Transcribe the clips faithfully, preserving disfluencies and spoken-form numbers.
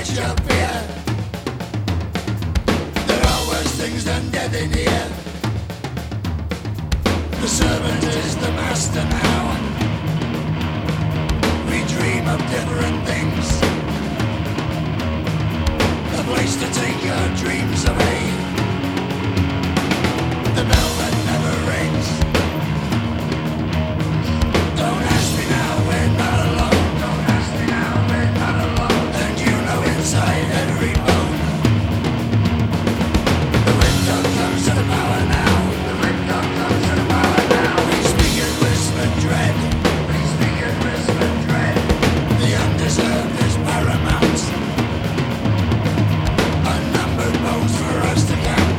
edge of fear. There are worse things than death in here. The servant is the master now. We dream of different things, a place to take your dreams away. The bell that never rings. Don't ask me now, we're not alone. Don't ask me now, we're not alone. And you know inside every bone, the window comes to the power now. The window comes to the power now. We speak in whispered dread. We speak in whispered dread. The undeserved is paramount. Unnumbered bones for us to count.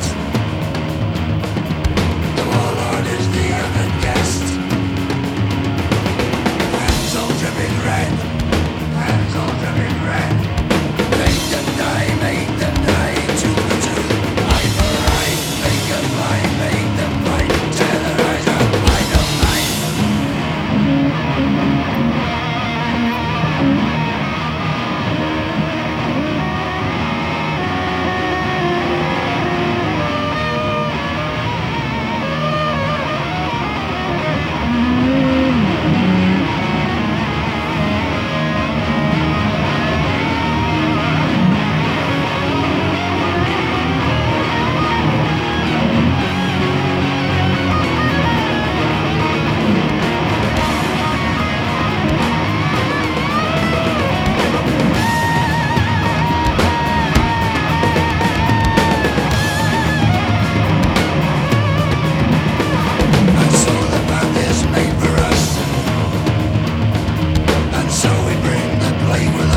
The warlord is the honored guest. Hands all dripping red. Hands all dripping red. Make them die, make them die. Tooth for tooth, eye for eye. Make them lie, make them fight. Tear their eyes out, I don't mind. And so the path is made for us, and so we bring the plague with